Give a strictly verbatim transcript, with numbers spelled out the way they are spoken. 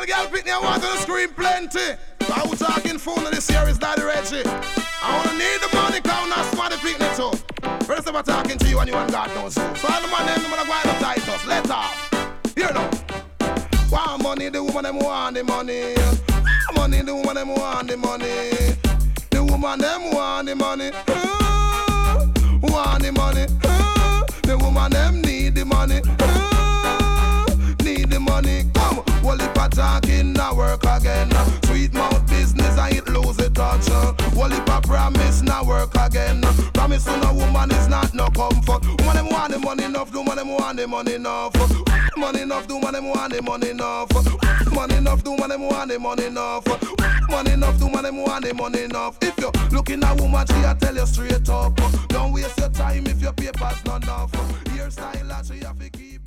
Well, girl, pick me and want to scream plenty. I was talking phone this year is Daddy Reggie. I wanna need the money, cause not somebody pick me too. First of all, talking to you and you and God knows who. So all the man them gonna go out of Titus, let off. Here now. Want money, the woman them want the money. Money, the woman them want the money. The woman them want the money. Uh, want the money. Uh, the woman them need the money. Uh, need the money. Come, well if I talking, now work again. Sweet mouth business, I it lose it touch. Well if I promise, now work again. Promise to no woman is not no comfort. Woman them want the money enough, the woman them want the money enough. Money enough, do man them want the money enough. Money enough, do man them want the money enough. Money enough, do man them want the money enough. If you're looking at woman, she I tell you straight up. Don't waste your time if your paper's not enough. Your style, she have to keep.